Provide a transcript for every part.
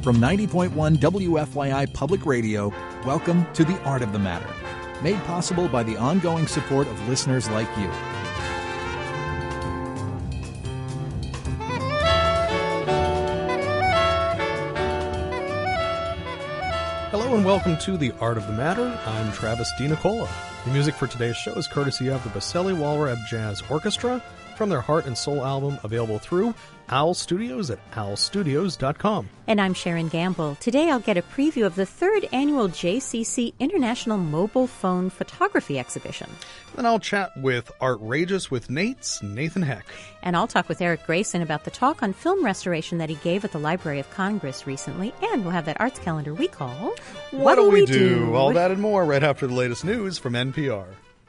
From 90.1 WFYI Public Radio, welcome to The Art of the Matter, made possible by the ongoing support of listeners like you. Hello and welcome to The Art of the Matter. I'm Travis DiNicola. The music for today's show is courtesy of the Baselli Walrab Jazz Orchestra from their Heart and Soul album, available through Owl Studios at owlstudios.com. And I'm Sharon Gamble. Today I'll get a preview of the third annual JCC International Mobile Phone Photography Exhibition. Then I'll chat with Artrageous with Nate's Nathan Heck. And I'll talk with Eric Grayson about the talk on film restoration that he gave at the Library of Congress recently. And we'll have that arts calendar we call What'll We Do? All that and more right after the latest news from NPR.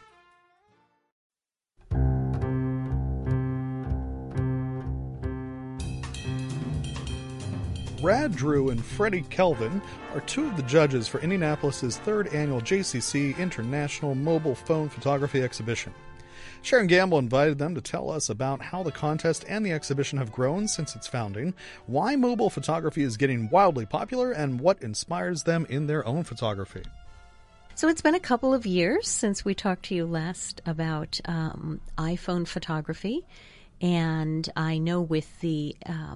Brad Drew and Freddie Kelvin are two of the judges for Indianapolis's third annual JCC International Mobile Phone Photography Exhibition. Sharon Gamble invited them to tell us about how the contest and the exhibition have grown since its founding, why mobile photography is getting wildly popular, and what inspires them in their own photography. So it's been a couple of years since we talked to you last about iPhone photography, and I know with the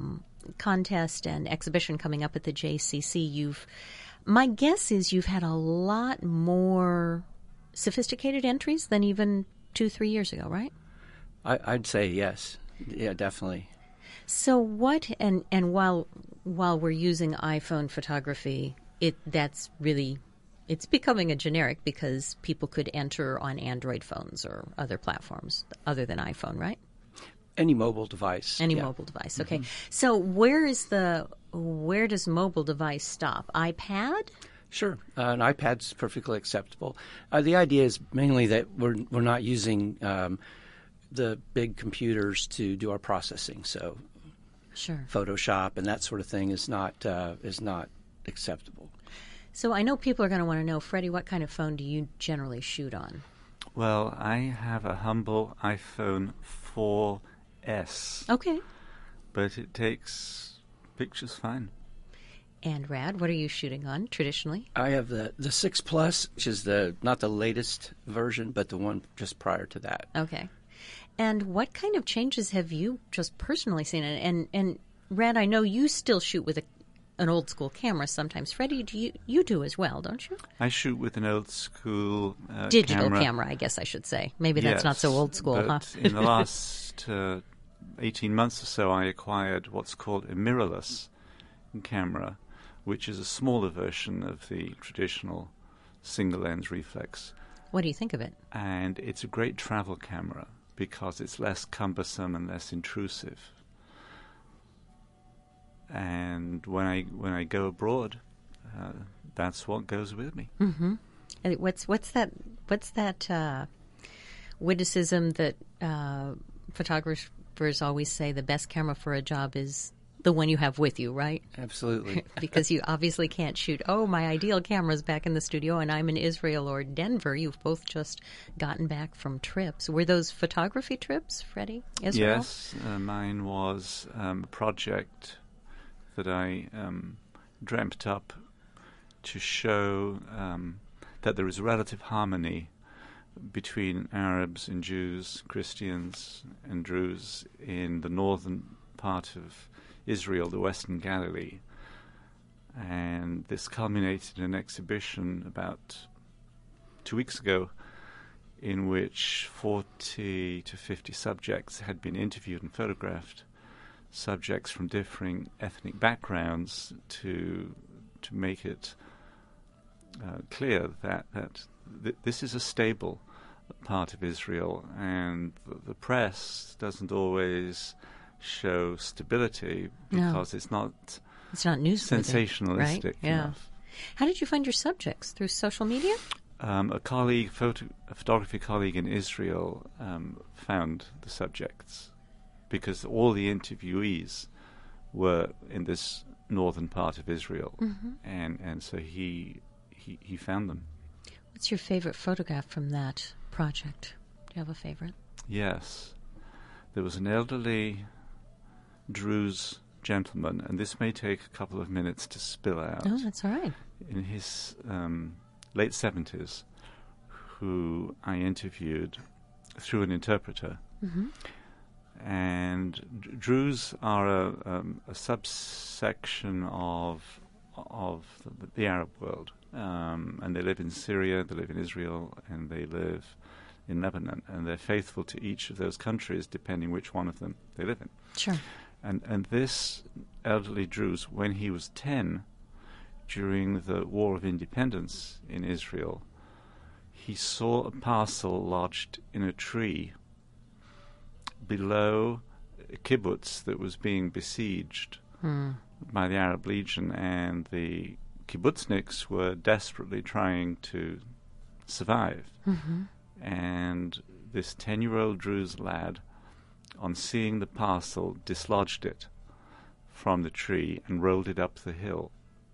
contest and exhibition coming up at the JCC, my guess is you've had a lot more sophisticated entries than even 2-3 years ago, right? I'd say yes. Yeah, definitely. So what, and while we're using iPhone photography, it's becoming a generic because people could enter on Android phones or other platforms other than iPhone, right? Any mobile device. Mobile device. Okay. Mm-hmm. So where does mobile device stop? iPad? Sure. An iPad's perfectly acceptable. The idea is mainly that we're not using the big computers to do our processing. So sure. Photoshop and that sort of thing is not acceptable. So I know people are going to want to know, Freddie, what kind of phone do you generally shoot on? Well, I have a humble iPhone 4S. Okay. But it takes pictures fine. And Rad, what are you shooting on traditionally? I have the 6 Plus, which is not the latest version, but the one just prior to that. Okay. And what kind of changes have you just personally seen? And Rad, I know you still shoot with an old school camera sometimes. Freddie, you do as well, don't you? I shoot with an old school digital camera, I guess I should say. Maybe that's not so old school, but in the last 18 months or so, I acquired what's called a mirrorless camera, which is a smaller version of the traditional single-lens reflex. What do you think of it? And it's a great travel camera because it's less cumbersome and less intrusive. And when I go abroad, that's what goes with me. Mm-hmm. And what's that witticism that photographers always say? The best camera for a job is the one you have with you, right? Absolutely. Because you obviously can't shoot, my ideal camera's back in the studio and I'm in Israel or Denver. You've both just gotten back from trips. Were those photography trips, Freddie? Israel? Yes, mine was a project that I dreamt up to show that there is relative harmony between Arabs and Jews, Christians and Druze in the northern part of Israel, the Western Galilee. And this culminated in an exhibition about 2 weeks ago in which 40 to 50 subjects had been interviewed and photographed, subjects from differing ethnic backgrounds, to make it clear that this is a stable part of Israel, and the press doesn't always show stability because it's not news sensationalistic right? Yeah. enough. How did you find your subjects? Through social media? A photography colleague in Israel found the subjects because all the interviewees were in this northern part of Israel, mm-hmm. and so he found them. What's your favorite photograph from that project? Do you have a favorite? Yes. There was an elderly Druze gentleman, and this may take a couple of minutes to spill out. Oh, that's all right. In his late 70s, who I interviewed through an interpreter. Mm-hmm. And Druze are a subsection of the Arab world, and they live in Syria, they live in Israel, and they live in Lebanon, and they're faithful to each of those countries, depending which one of them they live in. Sure. And this elderly Druze, when he was 10, during the War of Independence in Israel, he saw a parcel lodged in a tree below a kibbutz that was being besieged by the Arab Legion, and the kibbutzniks were desperately trying to survive. Mm-hmm. And this 10-year-old Druze lad, on seeing the parcel, dislodged it from the tree and rolled it up the hill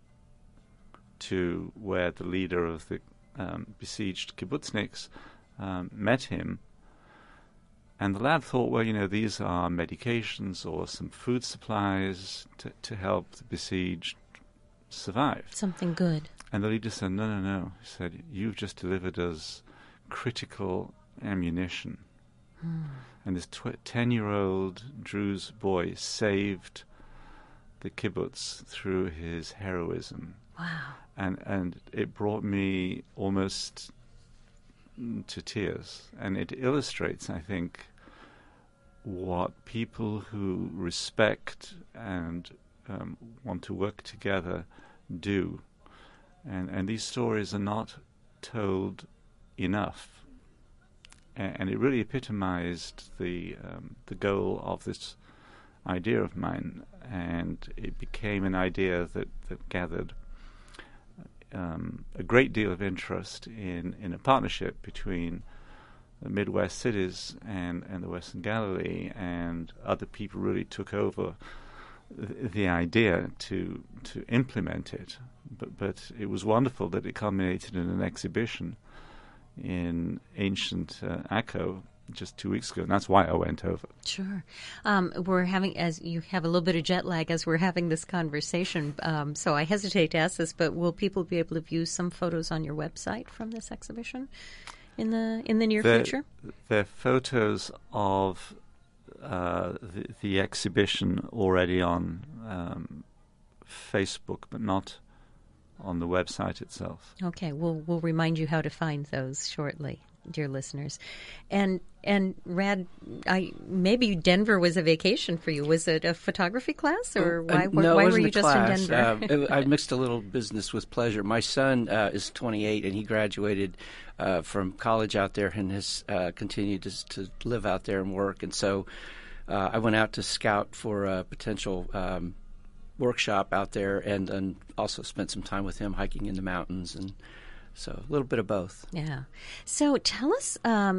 to where the leader of the besieged kibbutzniks met him. And the lad thought, well, these are medications or some food supplies to help the besieged survive. Something good. And the leader said, no. He said, you've just delivered us critical ammunition. And this 10-year-old Druze boy saved the kibbutz through his heroism. Wow. And it brought me almost to tears. And it illustrates, I think, what people who respect and want to work together do. And these stories are not told enough. And it really epitomized the goal of this idea of mine, and it became an idea that gathered a great deal of interest in a partnership between the Midwest cities and the Western Galilee, and other people really took over the idea to implement it. But it was wonderful that it culminated in an exhibition in ancient Akko just 2 weeks ago, and that's why I went over. Sure. We're having, as you have a little bit of jet lag as we're having this conversation, so I hesitate to ask this, but will people be able to view some photos on your website from this exhibition in the near future? They're photos of the exhibition already on Facebook, but not on the website itself. Okay, we'll remind you how to find those shortly, dear listeners. And Rad, maybe Denver was a vacation for you. Was it a photography class, or why were you just in Denver? I mixed a little business with pleasure. My son is 28, and he graduated from college out there and has continued to live out there and work. And so I went out to scout for a potential workshop out there, and also spent some time with him hiking in the mountains, and so a little bit of both. Yeah. So tell us,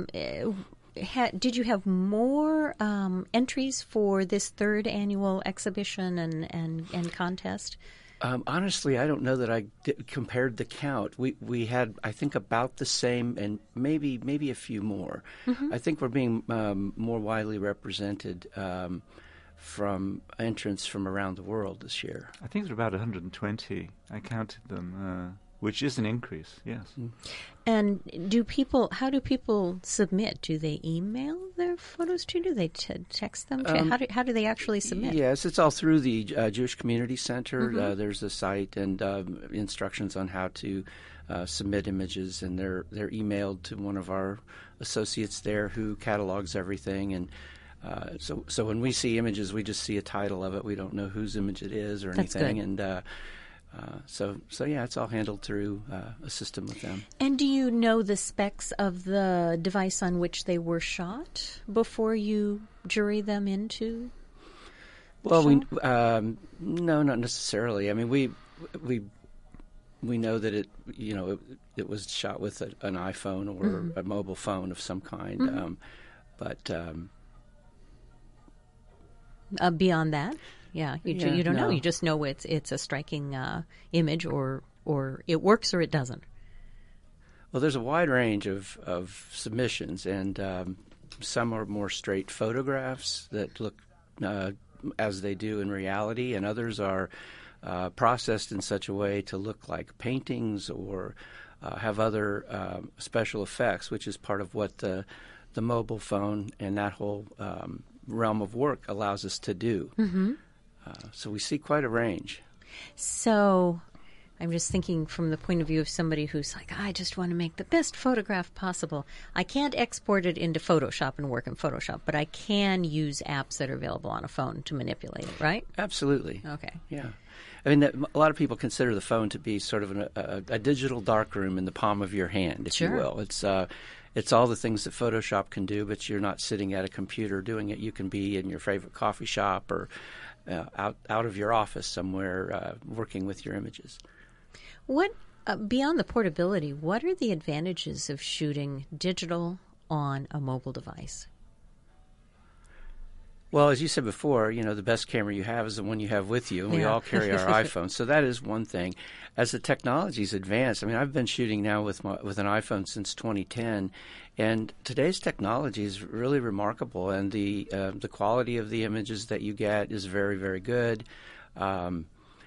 did you have more entries for this third annual exhibition and contest? Honestly, I don't know that I compared the count. We had, I think, about the same, and maybe a few more. Mm-hmm. I think we're being more widely represented from entrants from around the world this year. I think there are about 120. I counted them, which is an increase, yes. And how do people submit? Do they email their photos to you? Do they text them to you? How do they actually submit? Yes, it's all through the Jewish Community Center. Mm-hmm. There's a site and instructions on how to submit images, and they're emailed to one of our associates there who catalogs everything. And so when we see images, we just see a title of it. We don't know whose image it is or anything. That's good. And so yeah, it's all handled through a system with them. And do you know the specs of the device on which they were shot before you jury them into? Well, no, not necessarily. I mean, we know that it was shot with an iPhone or mm-hmm. a mobile phone of some kind, mm-hmm. But beyond that. Yeah, you don't know. You just know it's a striking image, or it works or it doesn't. Well, there's a wide range of submissions, and some are more straight photographs that look as they do in reality, and others are processed in such a way to look like paintings or have other special effects, which is part of what the mobile phone and that whole realm of work allows us to do. Mm-hmm. So we see quite a range. So I'm just thinking from the point of view of somebody who's like, I just want to make the best photograph possible. I can't export it into Photoshop and work in Photoshop, but I can use apps that are available on a phone to manipulate it, right? Absolutely. Okay. Yeah. I mean, a lot of people consider the phone to be sort of a digital darkroom in the palm of your hand, if Sure. you will. It's all the things that Photoshop can do, but you're not sitting at a computer doing it. You can be in your favorite coffee shop or out of your office somewhere working with your images. What beyond the portability, what are the advantages of shooting digital on a mobile device? Well, as you said before, the best camera you have is the one you have with you, and we all carry our iPhone. So that is one thing. As the technology's advanced, I mean, I've been shooting now with an iPhone since 2010, and today's technology is really remarkable, and the quality of the images that you get is very, very good. And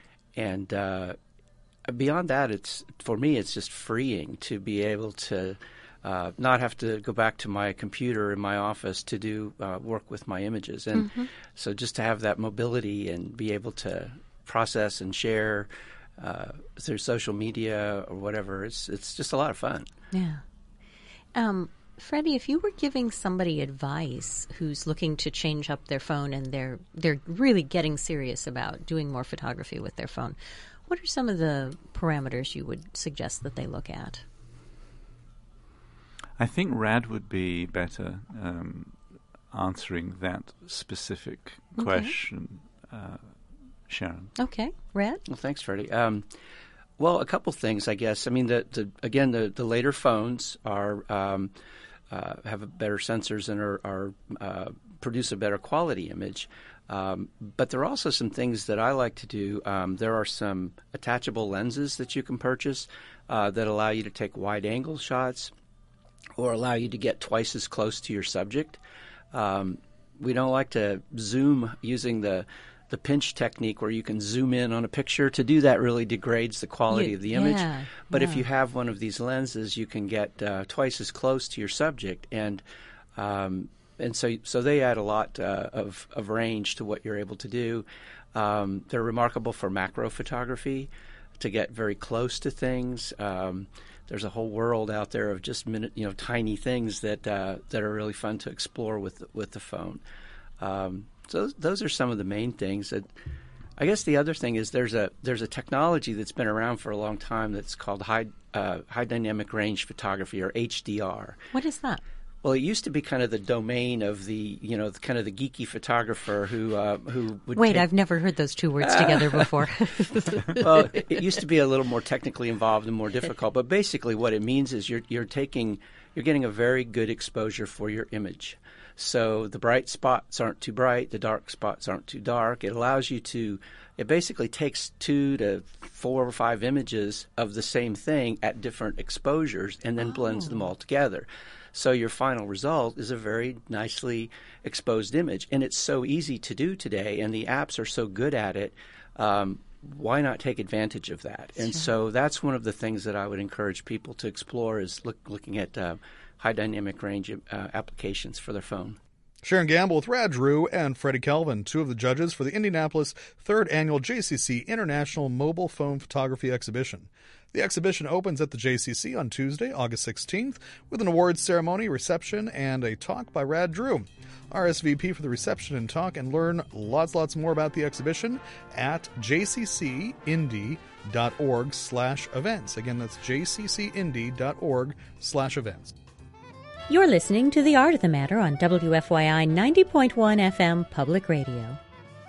beyond that, for me, it's just freeing to be able to not have to go back to my computer in my office to do work with my images. And so just to have that mobility and be able to process and share through social media or whatever, it's just a lot of fun. Yeah. Freddie, if you were giving somebody advice who's looking to change up their phone and they're really getting serious about doing more photography with their phone, what are some of the parameters you would suggest that they look at? I think Rad would be better answering that specific question, Sharon. Okay. Rad? Well, thanks, Freddie. Well, a couple things, I guess. I mean, the later phones are have better sensors and are produce a better quality image. But there are also some things that I like to do. There are some attachable lenses that you can purchase that allow you to take wide-angle shots or allow you to get twice as close to your subject. We don't like to zoom using the pinch technique where you can zoom in on a picture. To do that really degrades the quality of the image. But if you have one of these lenses, you can get twice as close to your subject. And so they add a lot of range to what you're able to do. They're remarkable for macro photography, to get very close to things. There's a whole world out there of just tiny things that are really fun to explore with the phone. So those are some of the main things. I guess the other thing is there's a technology that's been around for a long time that's called high dynamic range photography, or HDR. What is that? Well, it used to be kind of the domain of the kind of the geeky photographer who would Wait, I've never heard those two words together before. Well, it used to be a little more technically involved and more difficult, but basically what it means is you're getting a very good exposure for your image. So the bright spots aren't too bright, the dark spots aren't too dark. It basically takes 2 to 4 or 5 images of the same thing at different exposures and then blends them all together. So your final result is a very nicely exposed image. And it's so easy to do today, and the apps are so good at it. Why not take advantage of that? And so that's one of the things that I would encourage people to explore is looking at high dynamic range applications for their phone. Sharon Gamble with Rad Drew and Freddie Kelvin, two of the judges for the Indianapolis 3rd Annual JCC International Mobile Phone Photography Exhibition. The exhibition opens at the JCC on Tuesday, August 16th, with an awards ceremony, reception, and a talk by Rad Drew. RSVP for the reception and talk and learn lots more about the exhibition at jccindy.org/events. Again, that's jccindy.org/events. You're listening to The Art of the Matter on WFYI 90.1 FM Public Radio.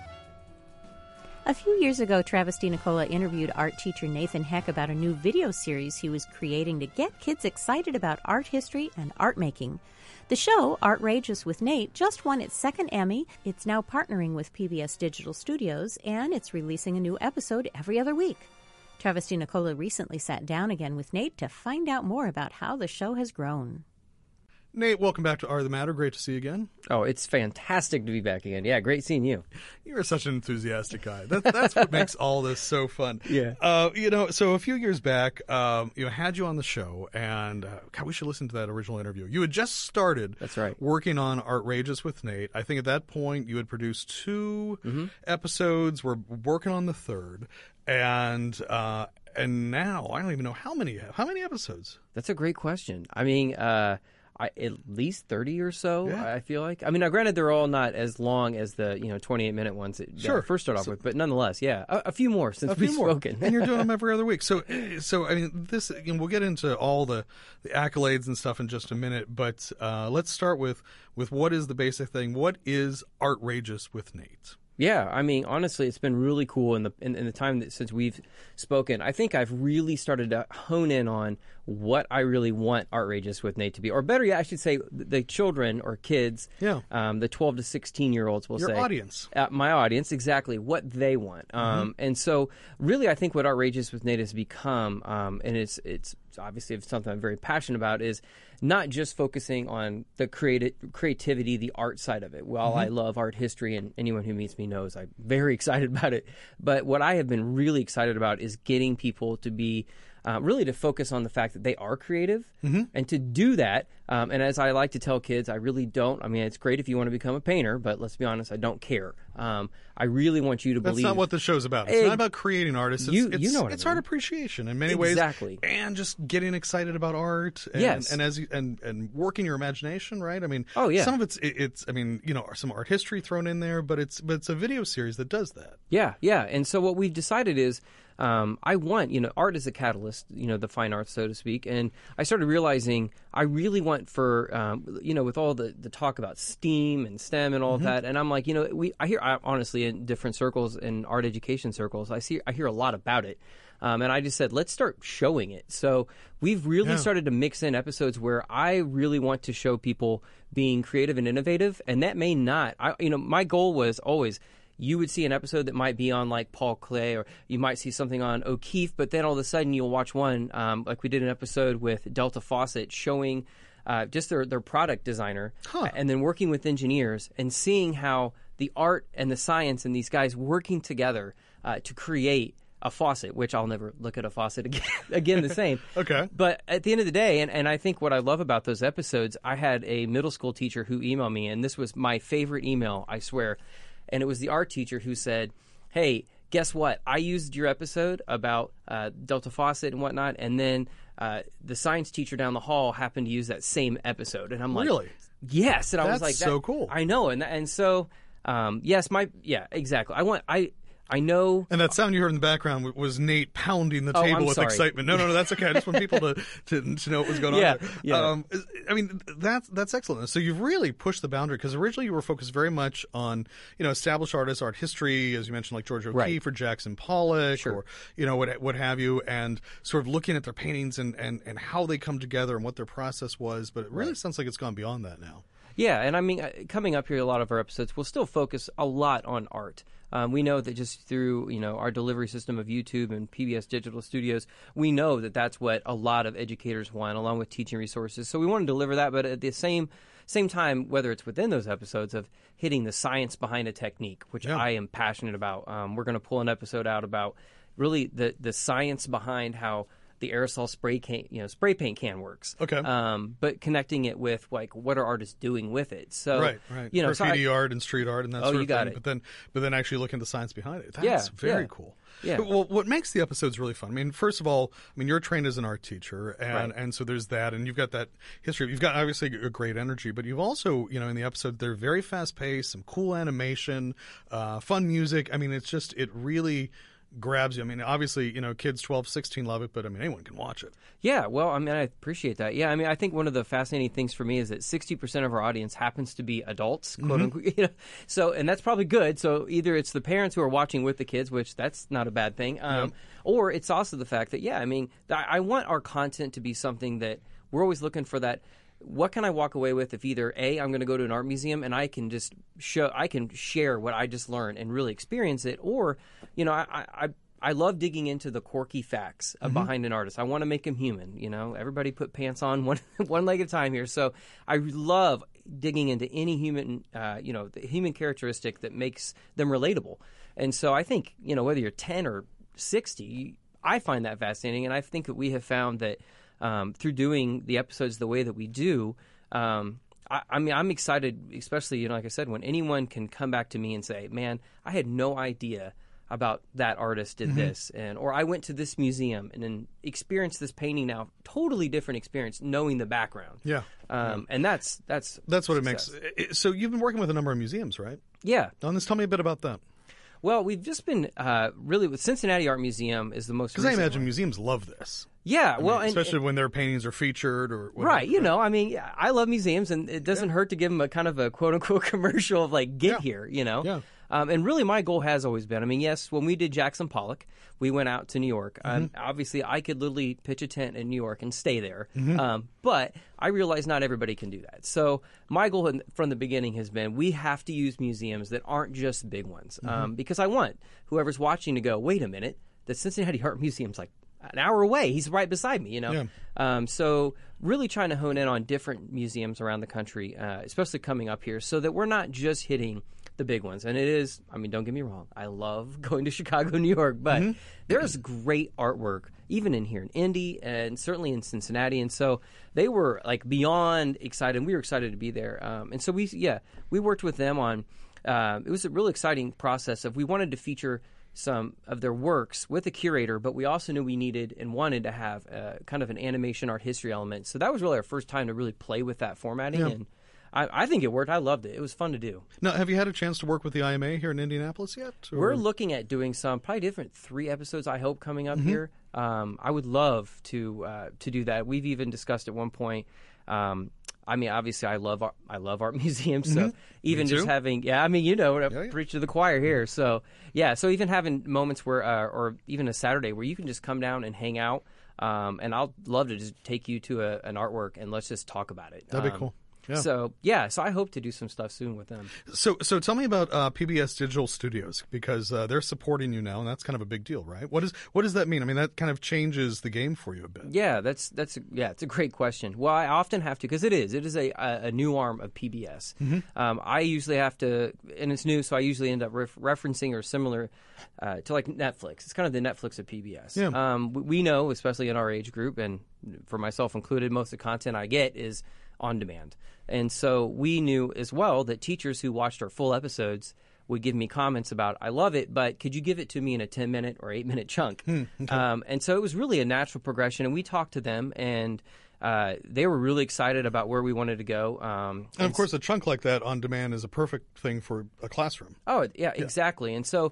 A few years ago, Travis DiNicola interviewed art teacher Nathan Heck about a new video series he was creating to get kids excited about art history and art making. The show, Art Rages with Nate, just won its 2nd Emmy. It's now partnering with PBS Digital Studios, and it's releasing a new episode every other week. Travis DiNicola recently sat down again with Nate to find out more about how the show has grown. Nate, welcome back to Art of the Matter. Great to see you again. Oh, it's fantastic to be back again. Yeah, great seeing you. You're such an enthusiastic guy. That's what makes all this so fun. Yeah. So a few years back, had you on the show, and God, we should listen to that original interview. You had just started. That's right. Working on Artrageous with Nate. I think at that point you had produced 2 episodes. We're working on the 3rd, and now I don't even know how many episodes. That's a great question. I mean, at least 30 or so, yeah. I feel like. I mean, now granted, they're all not as long as the 28-minute ones that I first started off with, but nonetheless, yeah, a few more since we've spoken. And you're doing them every other week. So I mean, this we'll get into all the accolades and stuff in just a minute, but let's start with what is the basic thing. What is Artrageous with Nate? Yeah, I mean, honestly, it's been really cool in the time since we've spoken. I think I've really started to hone in on what I really want Artrageous with Nate to be. Or better yet, I should say the children or kids, the 12 to 16-year-olds, we'll say. Your audience. My audience, exactly, what they want. And so really I think what Artrageous with Nate has become, and it's obviously something I'm very passionate about, is not just focusing on the creativity, the art side of it. While I love art history, and anyone who meets me knows I'm very excited about it, but what I have been really excited about is getting people to be really to focus on the fact that they are creative, and to do that. And as I like to tell kids, I really don't. I mean, it's great if you want to become a painter, but let's be honest, I don't care. I really want you to believe. That's not what the show's about. It's not about creating artists. It's art appreciation in many ways. Exactly. And just getting excited about art. And, yes. And working your imagination, right? I mean, some of it's some art history thrown in there, but it's a video series that does that. Yeah. And so what we've decided is, I want, art is a catalyst, the fine arts, so to speak. And I started realizing I really want for, with all the talk about STEAM and STEM and all of that. And I'm like, I hear honestly in different circles, in art education circles, I hear a lot about it. And I just said, let's start showing it. So we've really started to mix in episodes where I really want to show people being creative and innovative. And that may not, my goal was always, you would see an episode that might be on like Paul Klee, or you might see something on O'Keeffe, but then all of a sudden you'll watch one, like we did an episode with Delta Faucet showing just their product designer, and then working with engineers and seeing how the art and the science and these guys working together to create a faucet, which I'll never look at a faucet again the same. Okay. But at the end of the day, and I think what I love about those episodes, I had a middle school teacher who emailed me, and this was my favorite email, I swear. And it was the art teacher who said, hey, guess what? I used your episode about Delta Faucet and whatnot, and then the science teacher down the hall happened to use that same episode. And I'm like, really? Yes. And I was like, that's so cool. I know. And so, yes, exactly. I know. And that sound you heard in the background was Nate pounding the table with excitement. No, that's okay. I just want people to know what was going on there. Yeah. I mean, that's excellent. So you've really pushed the boundary, because originally you were focused very much on, established artists, art history, as you mentioned, like George O'Keeffe or Jackson Pollock, or, what have you, and sort of looking at their paintings and how they come together and what their process was. But it really sounds like it's gone beyond that now. Yeah, and I mean, coming up here, a lot of our episodes will still focus a lot on art. We know that just through, our delivery system of YouTube and PBS Digital Studios, we know that that's what a lot of educators want, along with teaching resources. So we want to deliver that, but at the same time, whether it's within those episodes of hitting the science behind a technique, which I am passionate about. We're going to pull an episode out about really the science behind how the aerosol spray paint can works. Okay. But connecting it with like what are artists doing with it? So right. Graffiti art and street art and that sort of thing. It. But then actually looking at the science behind it. That's very cool. Yeah. But, well, what makes the episodes really fun? I mean, first of all, you're trained as an art teacher, and so there's that, and you've got that history. You've got obviously a great energy, but you've also, in the episode, they're very fast paced, some cool animation, fun music. I mean, it really grabs you. I mean, obviously, kids 12, 16 love it, but anyone can watch it. Yeah, well, I appreciate that. Yeah, I think one of the fascinating things for me is that 60% of our audience happens to be adults, quote unquote. So, and that's probably good. So either it's the parents who are watching with the kids, which that's not a bad thing, or it's also the fact that, I want our content to be something that we're always looking for that. What can I walk away with if either A, I'm going to go to an art museum and I can just share what I just learned and really experience it, or, I love digging into the quirky facts behind an artist. I want to make him human. Everybody put pants on one leg at a time here. So I love digging into any human, the human characteristic that makes them relatable. And so I think, whether you're 10 or 60, I find that fascinating. And I think that we have found that through doing the episodes the way that we do, I'm excited, especially, like I said, when anyone can come back to me and say, man, I had no idea about that artist did this, or I went to this museum and then experienced this painting now, totally different experience, knowing the background. Yeah. And that's what it makes. So you've been working with a number of museums, right? Yeah. Let's tell me a bit about that. Well, we've just been really with Cincinnati Art Museum is the most because I recent imagine one. museums love this. Yeah, especially when their paintings are featured or whatever. Right. I love museums, and it doesn't hurt to give them a kind of a quote unquote commercial of like get here. Yeah. And really, my goal has always been. Yes, when we did Jackson Pollock, we went out to New York. Obviously, I could literally pitch a tent in New York and stay there. But I realize not everybody can do that. So my goal from the beginning has been we have to use museums that aren't just big ones, because I want whoever's watching to go, wait a minute, the Cincinnati Art Museum's like an hour away. He's right beside me, So really trying to hone in on different museums around the country, especially coming up here, so that we're not just hitting the big ones. And it is, don't get me wrong, I love going to Chicago, New York, but there's great artwork even in here in Indy and certainly in Cincinnati. And so they were like beyond excited. We were excited to be there. And so we worked with them on, it was a really exciting process of we wanted to feature some of their works with a curator, but we also knew we needed and wanted to have kind of an animation art history element. So that was really our first time to really play with that formatting, and I think it worked. I loved it. It was fun to do. Now, have you had a chance to work with the IMA here in Indianapolis yet? Or? We're looking at doing some probably different 3 episodes, I hope, coming up here. I would love to do that. We've even discussed at one point. Obviously, I love art museums. So even just having, preach to the choir here. So so even having moments where, or even a Saturday where you can just come down and hang out, and I'll love to just take you to an artwork and let's just talk about it. That'd be cool. Yeah. So I hope to do some stuff soon with them. So tell me about PBS Digital Studios, because they're supporting you now, and that's kind of a big deal, right? What does that mean? That kind of changes the game for you a bit. Yeah, it's a great question. Well, I often have to, because it is a new arm of PBS. I usually have to, and it's new, so I usually end up referencing or similar to like Netflix. It's kind of the Netflix of PBS. Yeah. We know, especially in our age group, and for myself included, most of the content I get is on demand. And so we knew as well that teachers who watched our full episodes would give me comments about, I love it, but could you give it to me in a 10-minute or 8-minute chunk? Okay. And so it was really a natural progression, and we talked to them, and they were really excited about where we wanted to go. And of course, a chunk like that on demand is a perfect thing for a classroom. Oh, yeah. Exactly. And so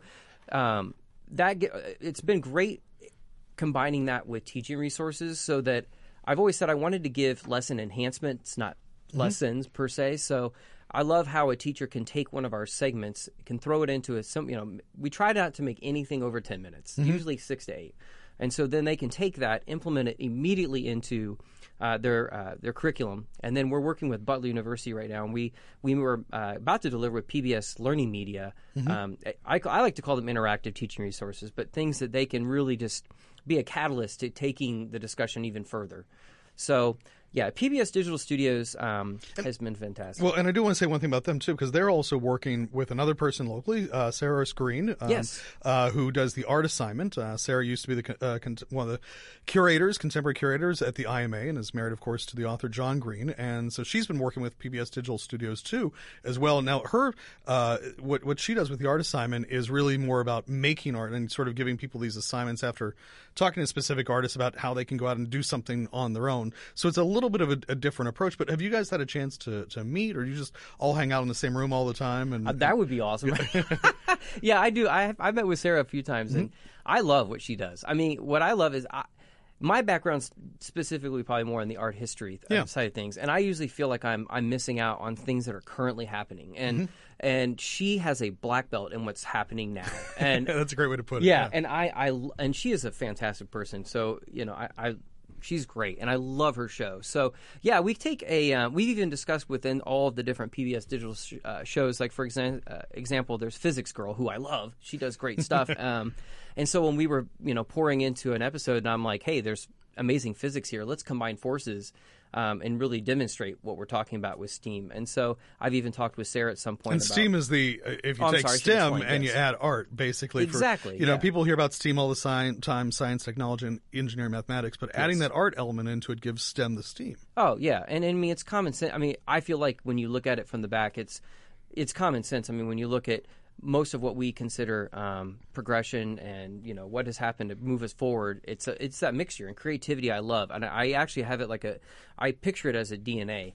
it's been great combining that with teaching resources, so that I've always said I wanted to give lesson enhancements, not lessons per se. So I love how a teacher can take one of our segments, can throw it into we try not to make anything over 10 minutes, usually 6 to 8. And so then they can take that, implement it immediately into their curriculum. And then we're working with Butler University right now, and we were about to deliver with PBS Learning Media. I like to call them interactive teaching resources, but things that they can really just be a catalyst to taking the discussion even further. So, yeah, PBS Digital Studios has been fantastic. Well, and I do want to say one thing about them, too, because they're also working with another person locally, Sarah Screen, who does the art assignment. Sarah used to be one of the contemporary curators at the IMA, and is married, of course, to the author John Green. And so she's been working with PBS Digital Studios, too, as well. Now, her what she does with the art assignment is really more about making art and sort of giving people these assignments after talking to specific artists about how they can go out and do something on their own. So it's a little bit of a different approach. But have you guys had a chance to meet, or you just all hang out in the same room all the time? And that would be awesome. Yeah, I do. I've met with Sarah a few times, and I love what she does. What I love is my background's specifically probably more in the art history side of things, and I usually feel like I'm missing out on things that are currently happening. And she has a black belt in what's happening now, and that's a great way to put it. Yeah, and and she is a fantastic person. So She's great, and I love her show. So yeah, we take we've even discussed within all of the different PBS digital shows. Like for example, there's Physics Girl, who I love. She does great stuff. And so when we were pouring into an episode, and I'm like, hey, there's amazing physics here. Let's combine forces. And really demonstrate what we're talking about with STEAM. And so I've even talked with Sarah at some point. And about, STEAM is if you take STEM and you add art, basically. Exactly. People hear about STEAM all the time, science, technology, and engineering, mathematics, but adding that art element into it gives STEM the STEAM. Oh, yeah. And I mean, it's common sense. I mean, I feel like when you look at it from the back, it's common sense. I mean, when you look at most of what we consider progression and what has happened to move us forward, it's that mixture and creativity I love, and I actually have it I picture it as a DNA.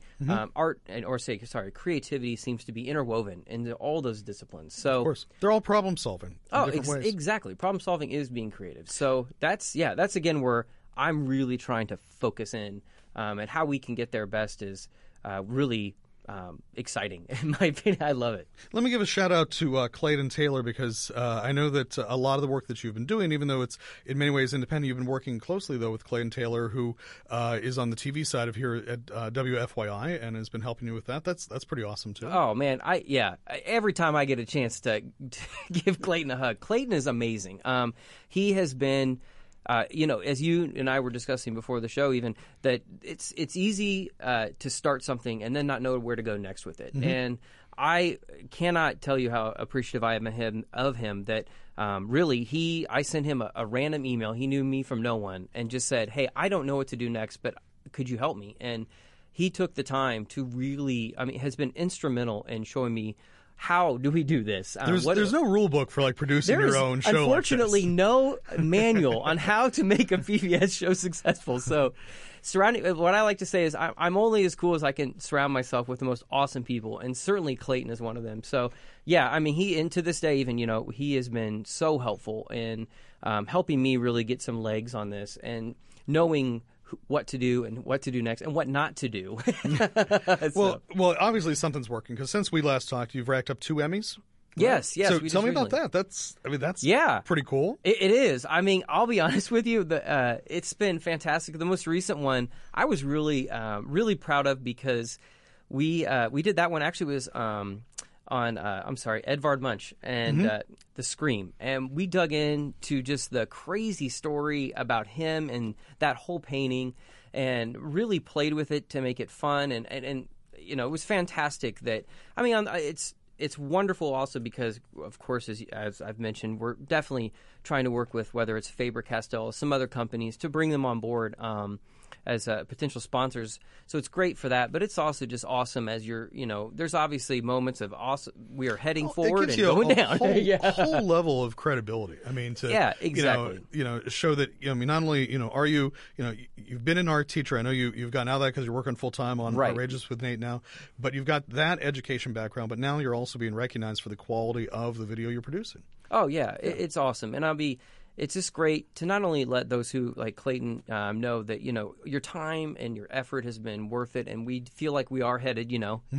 Creativity seems to be interwoven into all those disciplines. So of course they're all problem solving. Exactly. Problem solving is being creative. So that's again where I'm really trying to focus in, and how we can get there best is really. Exciting, in my opinion. I love it. Let me give a shout out to Clayton Taylor, because I know that a lot of the work that you've been doing, even though it's in many ways independent, you've been working closely though with Clayton Taylor, who is on the TV side of here at WFYI and has been helping you with that. That's pretty awesome too. Oh man, every time I get a chance to give Clayton a hug, Clayton is amazing. He has been. As you and I were discussing before the show, even that it's easy to start something and then not know where to go next with it. Mm-hmm. And I cannot tell you how appreciative I am of him. That really, I sent him a random email. He knew me from no one, and just said, "Hey, I don't know what to do next, but could you help me?" And he took the time to really, has been instrumental in showing me. How do we do this? There's no rule book for producing your own show. Unfortunately, like this. No manual on how to make a PBS show successful. So, what I like to say is I'm only as cool as I can surround myself with the most awesome people, and certainly Clayton is one of them. So, yeah, and to this day, even he has been so helpful in helping me really get some legs on this and knowing what to do and what to do next and what not to do. Well, obviously something's working, because since we last talked, you've racked up 2 Emmys. Right? Yes. So tell me about that. That's pretty cool. It is. I mean, I'll be honest with you. It's been fantastic. The most recent one I was really, really proud of, because we did that one. Actually, was on Edvard Munch and The Scream, and we dug into just the crazy story about him and that whole painting, and really played with it to make it fun, and it was fantastic. That it's wonderful also because, of course, as I've mentioned, we're definitely trying to work with, whether it's Faber-Castell, some other companies, to bring them on board as potential sponsors. So it's great for that, but it's also just awesome as there's obviously moments of awesome. We are heading forward and going down. A whole level of credibility. I mean, exactly. Show that, not only, are you, you've been an art teacher. I know you've gotten out of that because you're working full time on Outrageous with Nate now, but you've got that education background, but now you're also being recognized for the quality of the video you're producing. Oh yeah. It's awesome. And it's just great to not only let those who, like Clayton, know that, your time and your effort has been worth it, and we feel like we are headed,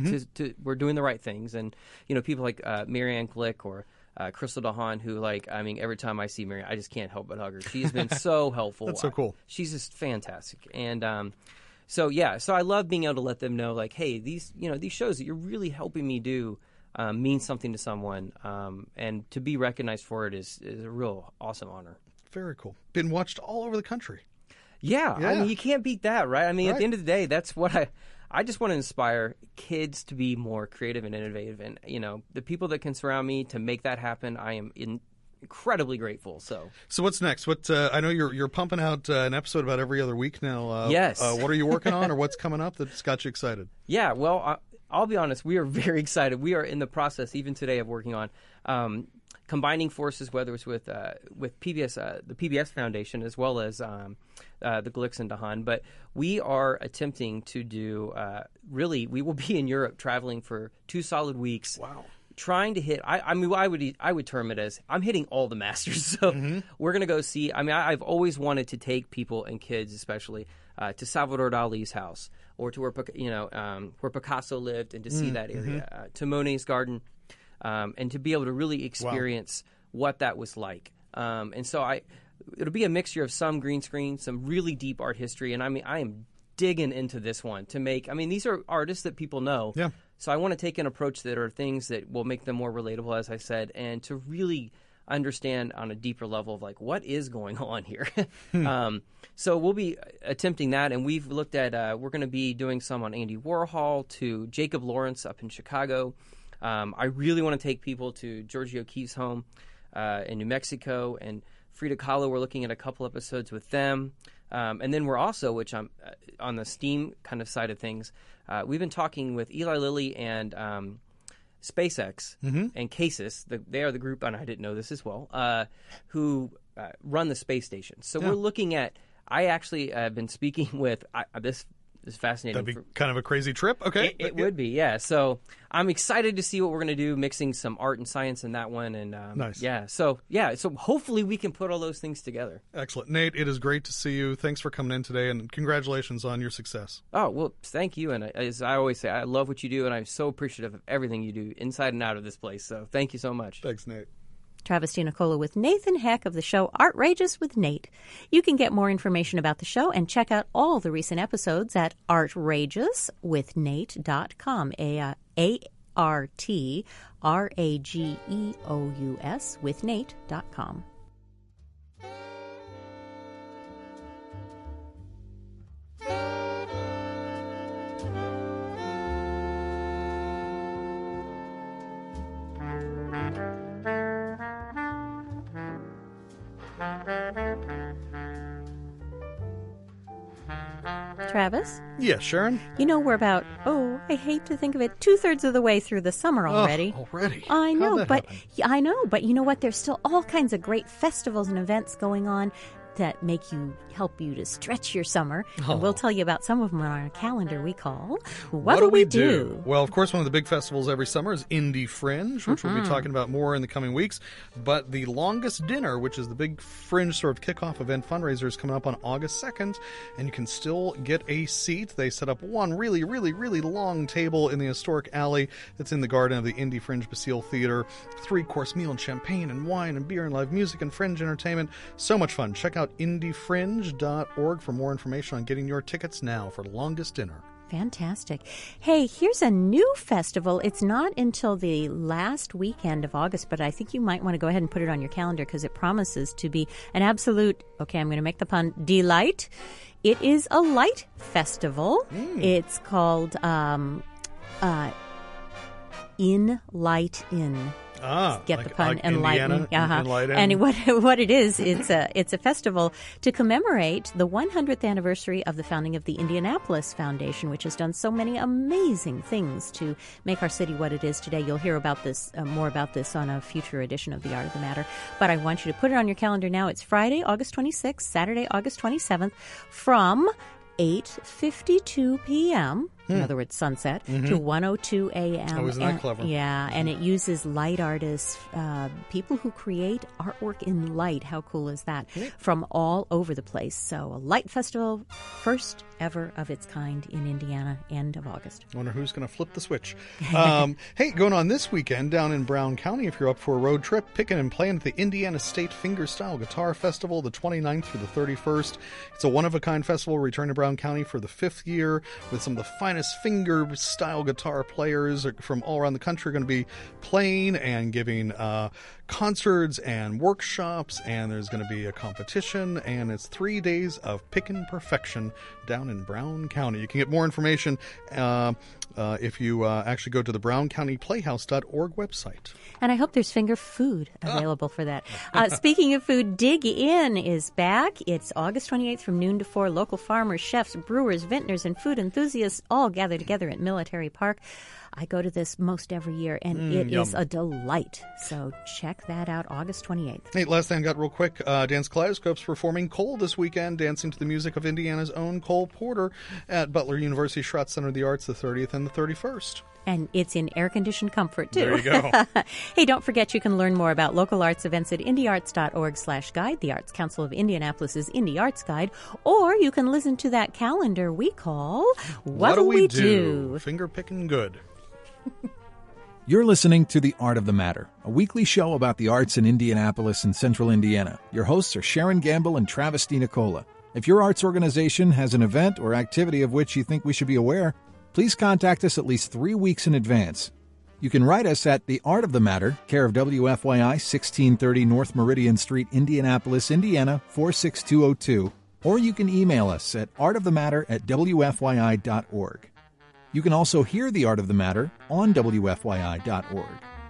to we're doing the right things. And, people like Marianne Glick or Crystal DeHaan, who, every time I see Marianne, I just can't help but hug her. She's been so helpful. That's so cool. She's just fantastic. And so I love being able to let them know, hey, these shows that you're really helping me do means something to someone, and to be recognized for it is a real awesome honor. Very cool. Been watched all over the country. Yeah. I mean, you can't beat that, right? I mean, at the end of the day, that's what I just want to inspire kids to be more creative and innovative, and the people that can surround me to make that happen, I am incredibly grateful. So what's next? What I know you're pumping out an episode about every other week now. Yes. What are you working on, or what's coming up that's got you excited? Yeah. Well. I'll be honest, we are very excited. We are in the process, even today, of working on combining forces, whether it's with PBS, the PBS Foundation, as well as the Glicks and DeHaan. But we are attempting to do, we will be in Europe traveling for 2 solid weeks. Wow. Trying to hit, I would term it as I'm hitting all the masters. So we're going to go see, I've always wanted to take people and kids especially to Salvador Dali's house, or to where Picasso lived, and to see that area, to Monet's garden, and to be able to really experience what that was like. And so it'll be a mixture of some green screen, some really deep art history, and I mean, I am digging into this one to make. I mean, these are artists that people know. Yeah. So I want to take an approach that are things that will make them more relatable, as I said, and to really understand on a deeper level of like what is going on here. So we'll be attempting that, and we've looked at we're going to be doing some on Andy Warhol to Jacob Lawrence up in Chicago. I really want to take people to Georgia O'Keeffe's home in New Mexico, and Frida Kahlo. We're looking at a couple episodes with them. And then we're also, which I'm on the STEAM kind of side of things, we've been talking with Eli Lilly and SpaceX and Casis. They are the group, and I didn't know this as well, who run the space station. So we're looking at, I actually have been speaking with, this is fascinating. That'd be kind of a crazy trip. Okay. It would be, yeah. So I'm excited to see what we're going to do, mixing some art and science in that one. And nice. Yeah. So hopefully we can put all those things together. Excellent. Nate, it is great to see you. Thanks for coming in today, and congratulations on your success. Oh, well, thank you. And as I always say, I love what you do, and I'm so appreciative of everything you do inside and out of this place. So thank you so much. Thanks, Nate. Travis DiNicola with Nathan Heck of the show Artrageous with Nate. You can get more information about the show and check out all the recent episodes at artrageouswithnate.com. ARTRAGEOUS with Nate.com. Travis? Yes, Sharon? You know, we're about, I hate to think of it, 2/3 of the way through the summer already. Already? I know, How'd that but happen? I know, but you know what? There's still all kinds of great festivals and events going on that help you to stretch your summer. And we'll tell you about some of them on our calendar we call What Do We Do? Well, of course, one of the big festivals every summer is Indie Fringe, which we'll be talking about more in the coming weeks. But the Longest Dinner, which is the big Fringe sort of kickoff event fundraiser, is coming up on August 2nd, and you can still get a seat. They set up one really, really, really long table in the historic alley that's in the garden of the Indie Fringe Basile Theater. 3-course meal and champagne and wine and beer and live music and fringe entertainment. So much fun. Check out indiefringe.org for more information on getting your tickets now for Longest Dinner. Fantastic. Hey, here's a new festival. It's not until the last weekend of August, but I think you might want to go ahead and put it on your calendar because it promises to be an absolute, okay, I'm going to make the pun, delight. It is a light festival. It's called In Light In. Get like the pun, Indiana, enlighten. And what it is, it's a festival to commemorate the 100th anniversary of the founding of the Indianapolis Foundation, which has done so many amazing things to make our city what it is today. You'll hear about this more about this on a future edition of The Art of the Matter. But I want you to put it on your calendar now. It's Friday, August 26th, Saturday, August 27th, from 8:52 p.m., in other words, sunset, to 1:02 a.m. Oh, isn't that clever? Yeah, and it uses light artists, people who create artwork in light. How cool is that? From all over the place. So a light festival, first ever of its kind in Indiana, end of August. I wonder who's going to flip the switch. Hey, going on this weekend down in Brown County, if you're up for a road trip, picking and playing at the Indiana State Fingerstyle Guitar Festival, the 29th through the 31st. It's a one-of-a-kind festival returning to Brown County for the 5th year with some of the finest finger-style guitar players from all around the country are going to be playing and giving concerts and workshops, and there's going to be a competition, and it's 3 days of pickin' perfection down in Brown County. You can get more information if you actually go to the browncountyplayhouse.org website. And I hope there's finger food available for that. Speaking of food, Dig In is back. It's August 28th from noon to 4. Local farmers, chefs, brewers, vintners, and food enthusiasts all gather together at Military Park. I go to this most every year, and it is a delight. So check that out, August 28th. Hey, last thing I got real quick. Dance Kaleidoscope's performing Cole this weekend, dancing to the music of Indiana's own Cole Porter at Butler University Schrott Center of the Arts the 30th and the 31st. And it's in air-conditioned comfort, too. There you go. Hey, don't forget you can learn more about local arts events at indiearts.org/guide, the Arts Council of Indianapolis's Indie Arts Guide, or you can listen to that calendar we call What Do We Do? Finger picking good. You're listening to The Art of the Matter, a weekly show about the arts in Indianapolis and Central Indiana. Your hosts are Sharon Gamble and Travis DiNicola. If your arts organization has an event or activity of which you think we should be aware, please contact us at least 3 weeks in advance. You can write us at The Art of the Matter, care of WFYI, 1630 North Meridian Street, Indianapolis, Indiana, 46202, or you can email us at artofthematter@wfyi.org. You can also hear The Art of the Matter on WFYI.org.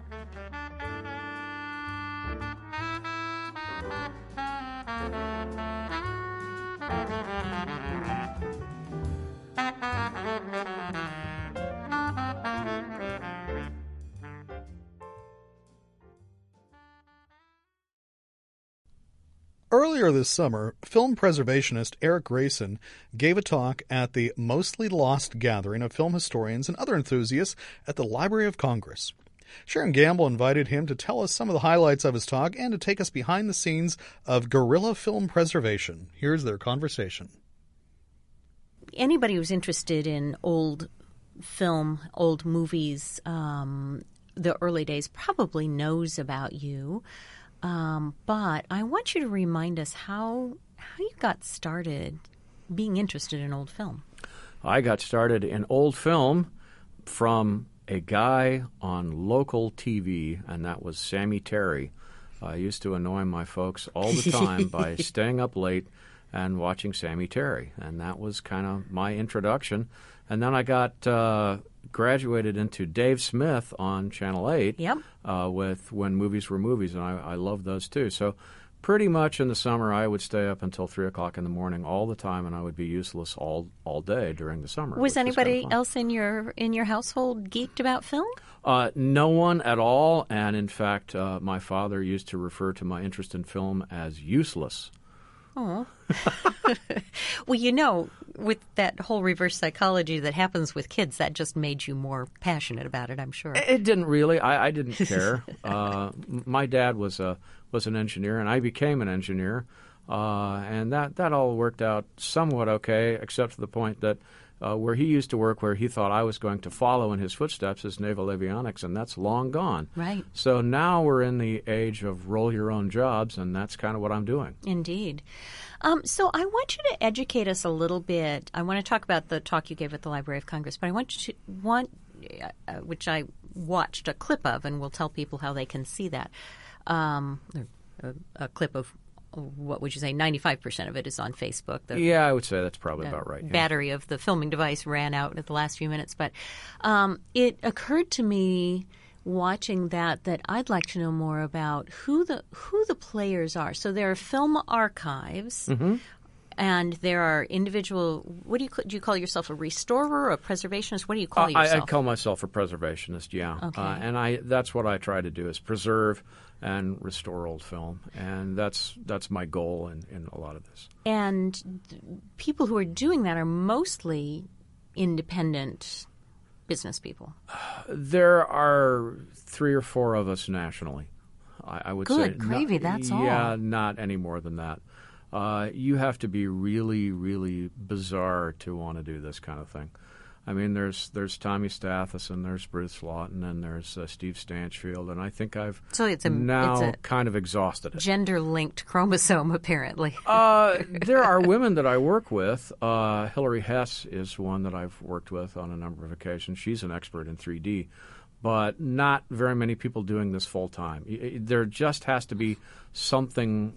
Earlier this summer, film preservationist Eric Grayson gave a talk at the Mostly Lost gathering of film historians and other enthusiasts at the Library of Congress. Sharon Gamble invited him to tell us some of the highlights of his talk and to take us behind the scenes of guerrilla film preservation. Here's their conversation. Anybody who's interested in old film, old movies, the early days probably knows about you. But I want you to remind us how you got started being interested in old film. I got started in old film from a guy on local TV, and that was Sammy Terry. I used to annoy my folks all the time by staying up late and watching Sammy Terry, and that was kind of my introduction. And then I got graduated into Dave Smith on Channel 8 with When Movies Were Movies, and I love those too. So pretty much in the summer I would stay up until 3 o'clock in the morning all the time, and I would be useless all day during the summer. Was anybody else in your household geeked about film? No one at all, and in fact my father used to refer to my interest in film as useless. Oh. Well, with that whole reverse psychology that happens with kids, that just made you more passionate about it, I'm sure. It didn't really. I didn't care. My dad was an engineer, and I became an engineer, and that all worked out somewhat okay, except to the point that where he used to work, where he thought I was going to follow in his footsteps, is naval avionics, and that's long gone. Right. So now we're in the age of roll your own jobs, and that's kind of what I'm doing. Indeed. So I want you to educate us a little bit. I want to talk about the talk you gave at the Library of Congress, but I want you to, which I watched a clip of, and we'll tell people how they can see that. A clip of, what would you say, 95% of it is on Facebook. Yeah, I would say that's probably about right. Battery of the filming device ran out at the last few minutes. But it occurred to me watching that I'd like to know more about who the players are. So there are film archives, and there are individual. What do you call yourself? A restorer, a preservationist? What do you call yourself? I call myself a preservationist. Yeah, okay. And that's what I try to do, is preserve and restore old film, and that's my goal in a lot of this. And people who are doing that are mostly independent business people. There are 3 or 4 of us nationally, I would say. Good gravy, that's all. Yeah, not any more than that. You have to be really, really bizarre to want to do this kind of thing. I mean, there's Tommy Stathis, and there's Bruce Lawton, and there's Steve Stanchfield, and I think I've kind of exhausted it. Gender-linked chromosome, apparently. There are women that I work with. Hillary Hess is one that I've worked with on a number of occasions. She's an expert in 3D, but not very many people doing this full-time. There just has to be something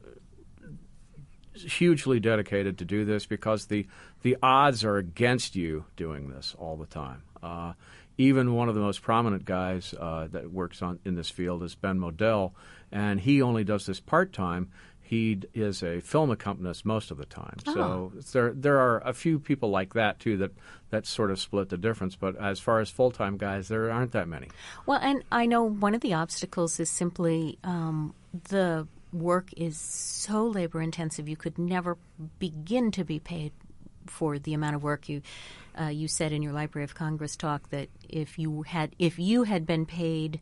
hugely dedicated to do this, because the odds are against you doing this all the time. Even one of the most prominent guys that works in this field is Ben Modell, and he only does this part-time. He is a film accompanist most of the time. Oh. So there are a few people like that, too, that sort of split the difference. But as far as full-time guys, there aren't that many. Well, and I know one of the obstacles is simply the work is so labor-intensive, you could never begin to be paid for the amount of work. You said in your Library of Congress talk that if you had been paid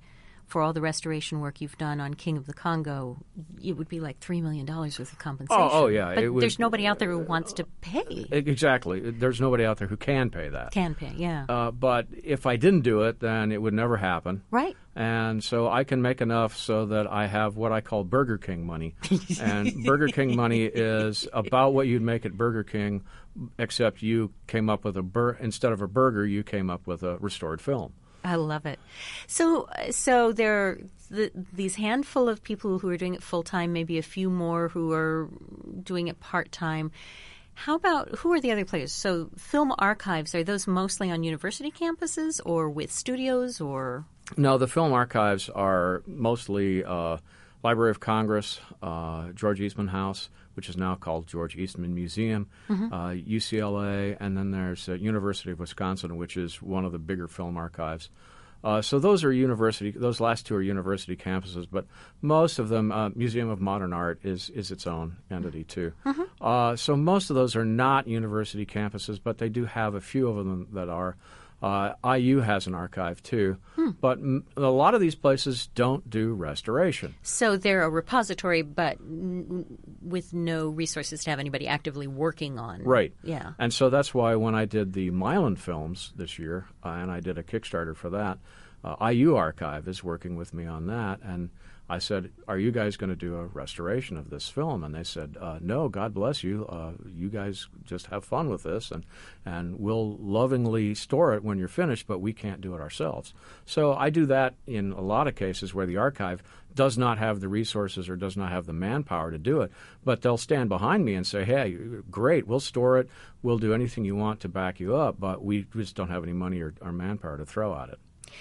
for all the restoration work you've done on King of the Congo, it would be like $3 million worth of compensation. Oh yeah. But there's nobody out there who wants to pay. Exactly. There's nobody out there who can pay that. Can pay, yeah. But if I didn't do it, then it would never happen. Right. And so I can make enough so that I have what I call Burger King money. And Burger King money is about what you'd make at Burger King, except you came up with instead of a burger, you came up with a restored film. I love it. So there are these handful of people who are doing it full-time, maybe a few more who are doing it part-time. How about, who are the other players? So film archives, are those mostly on university campuses or with studios or? No, the film archives are mostly Library of Congress, George Eastman House, which is now called George Eastman Museum, UCLA, and then there's University of Wisconsin, which is one of the bigger film archives. So those last two are university campuses, but most of them, Museum of Modern Art is its own entity too. So most of those are not university campuses, but they do have a few of them that are. IU has an archive too, but a lot of these places don't do restoration. So they're a repository, but with no resources to have anybody actively working on. Right. Yeah. And so that's why when I did the Milan films this year, and I did a Kickstarter for that, IU Archive is working with me on that, and I said, are you guys going to do a restoration of this film? And they said, no, God bless you. You guys just have fun with this, and we'll lovingly store it when you're finished, but we can't do it ourselves. So I do that in a lot of cases where the archive does not have the resources or does not have the manpower to do it, but they'll stand behind me and say, hey, great, we'll store it. We'll do anything you want to back you up, but we just don't have any money or manpower to throw at it.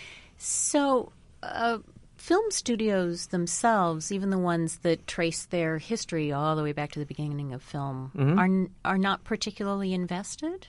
So film studios themselves, even the ones that trace their history all the way back to the beginning of film, are not particularly invested?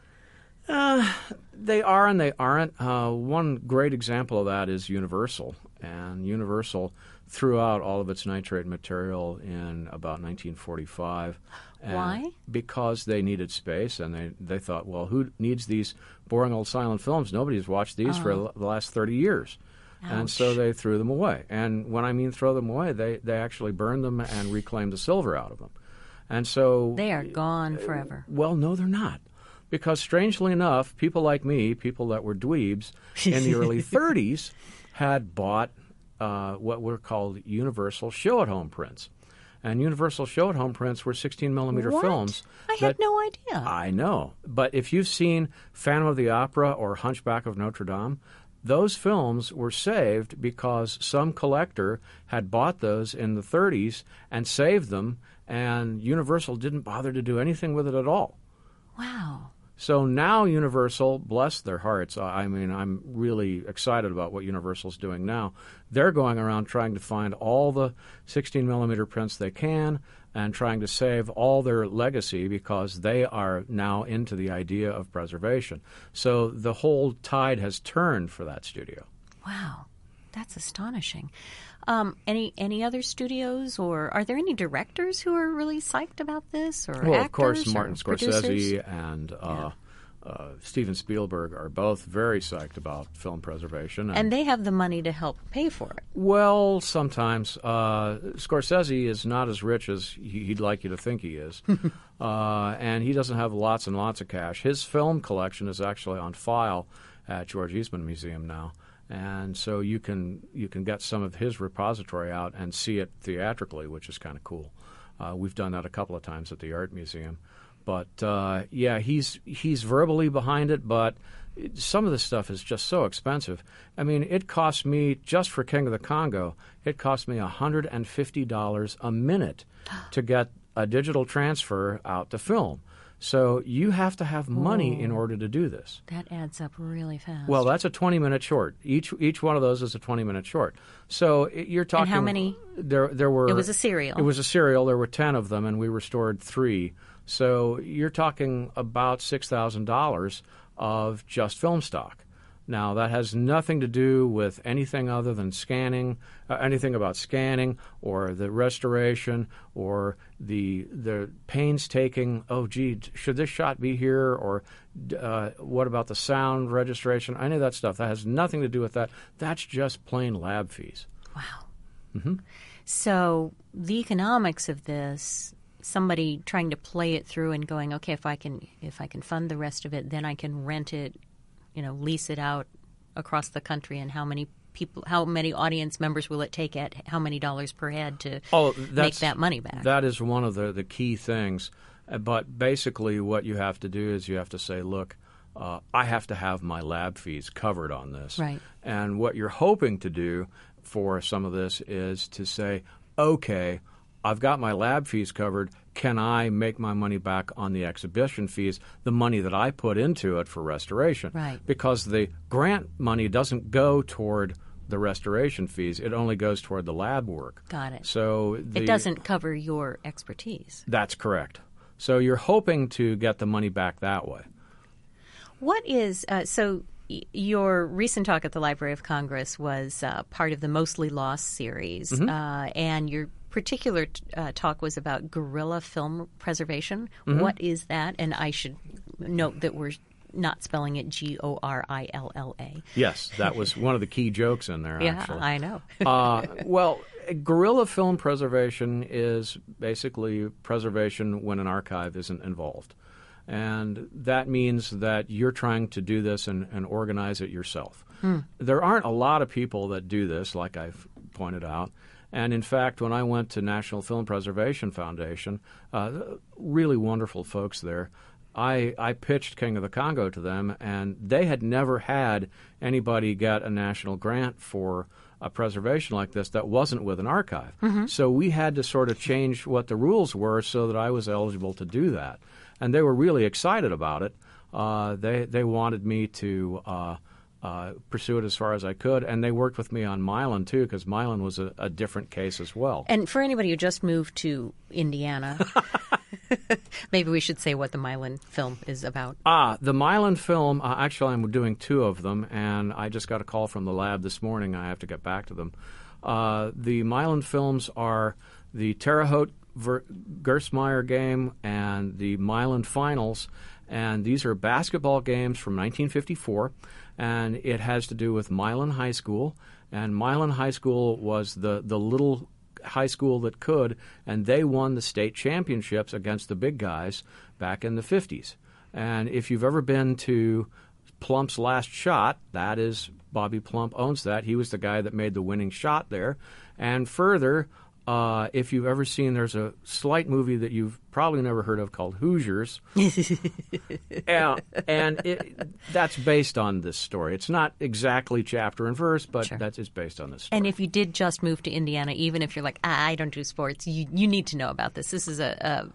They are and they aren't. One great example of that is Universal. And Universal threw out all of its nitrate material in about 1945. Why? Because they needed space, and they thought, well, who needs these boring old silent films? Nobody's watched these for the last 30 years. Ouch. And so they threw them away. And when I mean throw them away, they actually burned them and reclaimed the silver out of them. And so they are gone forever. Well, no, they're not. Because strangely enough, people like me, people that were dweebs in the early 30s, had bought what were called Universal show-at-home prints. And Universal show-at-home prints were 16-millimeter films. I had no idea. I know. But if you've seen Phantom of the Opera or Hunchback of Notre Dame, those films were saved because some collector had bought those in the 30s and saved them, and Universal didn't bother to do anything with it at all. Wow. So now Universal, bless their hearts, I mean, I'm really excited about what Universal's doing now. They're going around trying to find all the 16-millimeter prints they can and trying to save all their legacy because they are now into the idea of preservation. So the whole tide has turned for that studio. Wow. That's astonishing. Any other studios, or are there any directors who are really psyched about this, or well, actors, of course, Martin Scorsese producers? and Steven Spielberg are both very psyched about film preservation. And they have the money to help pay for it. Well, sometimes. Scorsese is not as rich as he'd like you to think he is. And he doesn't have lots and lots of cash. His film collection is actually on file at George Eastman Museum now. And so you can get some of his repository out and see it theatrically, which is kind of cool. We've done that a couple of times at the Art Museum. But, yeah, he's verbally behind it, but some of the stuff is just so expensive. I mean, it cost me, just for King of the Congo, it cost me $150 a minute to get a digital transfer out to film. So you have to have money in order to do this. That adds up really fast. Well, that's a 20-minute short. Each one of those is a 20-minute short. So you're talking. And how many? There were. It was a serial. It was a serial. There were 10 of them, and we restored 3. So you're talking about $6,000 of just film stock. Now, that has nothing to do with anything other than scanning, anything about scanning or the restoration or the painstaking, oh, gee, should this shot be here? Or what about the sound registration? Any of that stuff. That has nothing to do with that. That's just plain lab fees. Wow. Mm-hmm. So the economics of this, somebody trying to play it through and going, okay, if I can fund the rest of it, then I can rent it, lease it out across the country, and how many audience members will it take at how many dollars per head to make that money back? That is one of the key things. But basically what you have to do is you have to say, look, I have to have my lab fees covered on this. Right. And what you're hoping to do for some of this is to say, okay, I've got my lab fees covered. Can I make my money back on the exhibition fees, the money that I put into it for restoration? Right. Because the grant money doesn't go toward the restoration fees. It only goes toward the lab work. Got it. So it doesn't cover your expertise. That's correct. So you're hoping to get the money back that way. What is your recent talk at the Library of Congress was part of the Mostly Lost series, and your particular talk was about guerrilla film preservation. Mm-hmm. What is that? And I should note that we're not spelling it Gorilla. Yes, that was one of the key jokes in there, actually. Yeah, I know. Well, guerrilla film preservation is basically preservation when an archive isn't involved. And that means that you're trying to do this and organize it yourself. There aren't a lot of people that do this, like I've pointed out. And in fact, when I went to National Film Preservation Foundation, really wonderful folks there, I pitched King of the Congo to them, and they had never had anybody get a national grant for a preservation like this that wasn't with an archive. Mm-hmm. So we had to sort of change what the rules were so that I was eligible to do that. And they were really excited about it. They wanted me to pursue it as far as I could, and they worked with me on Milan, too, because Milan was a different case as well. And for anybody who just moved to Indiana, maybe we should say what the Milan film is about. The Milan film, actually I'm doing two of them, and I just got a call from the lab this morning. I have to get back to them. The Milan films are the Terre Haute Gersmeyer game and the Milan Finals, and these are basketball games from 1954, and it has to do with Milan High School, and Milan High School was the little high school that could, and they won the state championships against the big guys back in the 50s. And if you've ever been to Plump's Last Shot, that is, Bobby Plump owns that. He was the guy that made the winning shot there. And further, if you've ever seen, there's a slight movie that you've probably never heard of called Hoosiers. And that's based on this story. It's not exactly chapter and verse, but Sure. It's based on this story. And if you did just move to Indiana, even if you're like, I don't do sports, you need to know about this. This is a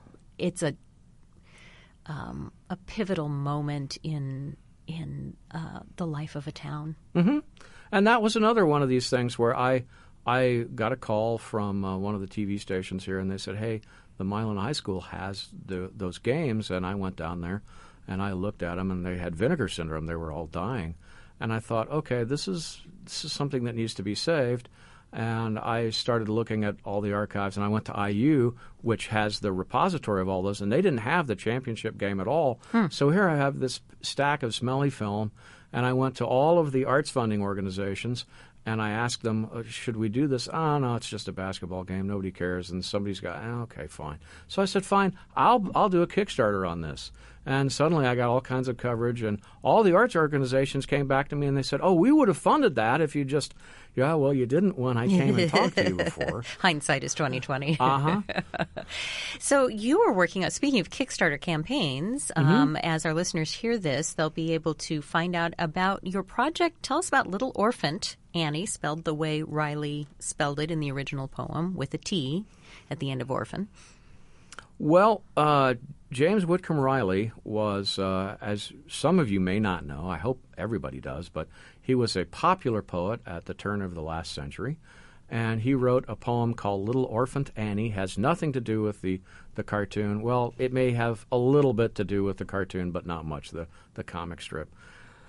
pivotal moment in the life of a town. Mm-hmm. And that was another one of these things where I got a call from one of the TV stations here, and they said, hey, the Milan High School has those games. And I went down there, and I looked at them, and they had vinegar syndrome. They were all dying. And I thought, okay, this is something that needs to be saved. And I started looking at all the archives, and I went to IU, which has the repository of all those, and they didn't have the championship game at all. So here I have this stack of smelly film, and I went to all of the arts funding organizations, and I asked them, should we do this? Oh, no, it's just a basketball game. Nobody cares. And somebody's got, okay, fine. So I said, fine, I'll do a Kickstarter on this. And suddenly I got all kinds of coverage, and all the arts organizations came back to me, and they said, we would have funded that if you just, well, you didn't when I came and talked to you before. Hindsight is 20/20. Uh-huh. So you were working on, speaking of Kickstarter campaigns, as our listeners hear this, they'll be able to find out about your project. Tell us about Little Orphant Annie, spelled the way Riley spelled it in the original poem, with a T at the end of orphan. Well, James Whitcomb Riley was, as some of you may not know, I hope everybody does, but he was a popular poet at the turn of the last century, and he wrote a poem called Little Orphant Annie. Has nothing to do with the cartoon. Well, it may have a little bit to do with the cartoon, but not much, the comic strip.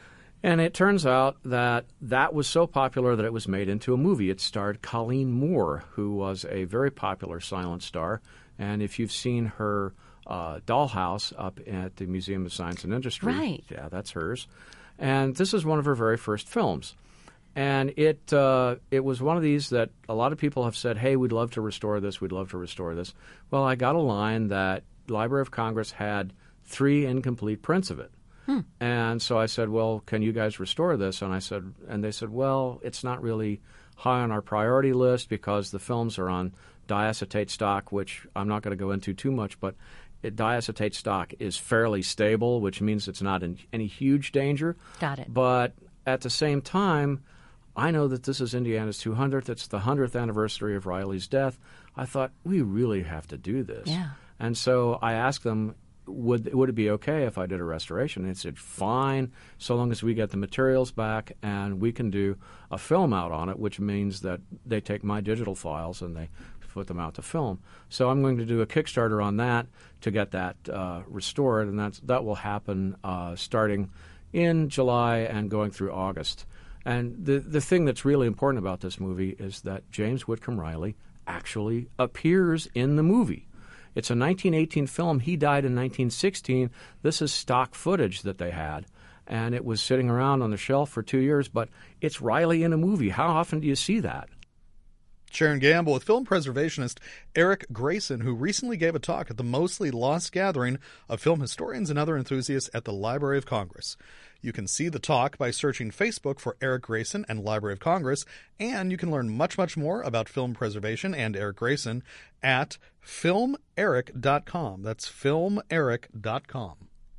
And it turns out that that was so popular that it was made into a movie. It starred Colleen Moore, who was a very popular silent star. And if you've seen her dollhouse up at the Museum of Science and Industry, right. Yeah, that's hers. And this is one of her very first films. And it was one of these that a lot of people have said, hey, we'd love to restore this, we'd love to restore this. Well, I got a line that Library of Congress had 3 incomplete prints of it. And so I said, well, can you guys restore this? And they said, well, it's not really high on our priority list because the films are on diacetate stock, which I'm not going to go into too much, but diacetate stock is fairly stable, which means it's not in any huge danger. Got it. But at the same time, I know that this is Indiana's 200th. It's the 100th anniversary of Riley's death. I thought, we really have to do this. Yeah. And so I asked them, would it be okay if I did a restoration? And they said, fine, so long as we get the materials back and we can do a film out on it, which means that they take my digital files and they put them out to film. So I'm going to do a Kickstarter on that to get that restored, and that will happen starting in July and going through August. And the thing that's really important about this movie is that James Whitcomb Riley actually appears in the movie. It's a 1918 film. He died in 1916. This is stock footage that they had, and it was sitting around on the shelf for 2 years, but it's Riley in a movie. How often do you see that? Sharon Gamble with film preservationist Eric Grayson, who recently gave a talk at the mostly lost gathering of film historians and other enthusiasts at the Library of Congress. You can see the talk by searching Facebook for Eric Grayson and Library of Congress, and you can learn much, much more about film preservation and Eric Grayson at filmeric.com. That's filmeric.com.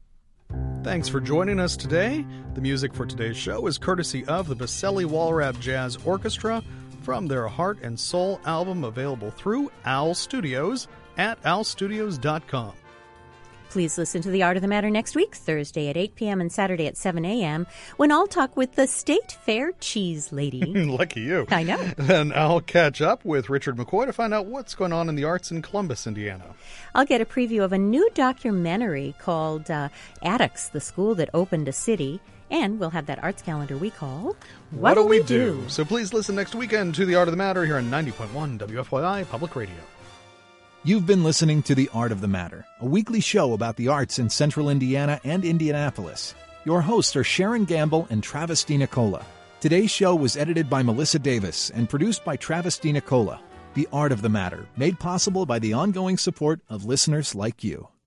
Thanks for joining us today. The music for today's show is courtesy of the Baselli Walrap Jazz Orchestra from their Heart and Soul album, available through OWL Studios at owlstudios.com. Please listen to The Art of the Matter next week, Thursday at 8 p.m. and Saturday at 7 a.m., when I'll talk with the State Fair Cheese Lady. Lucky you. I know. Then I'll catch up with Richard McCoy to find out what's going on in the arts in Columbus, Indiana. I'll get a preview of a new documentary called Attucks, the School That Opened a City. And we'll have that arts calendar we call What'll We Do? So please listen next weekend to The Art of the Matter here on 90.1 WFYI Public Radio. You've been listening to The Art of the Matter, a weekly show about the arts in central Indiana and Indianapolis. Your hosts are Sharon Gamble and Travis DiNicola. Today's show was edited by Melissa Davis and produced by Travis DiNicola. The Art of the Matter, made possible by the ongoing support of listeners like you.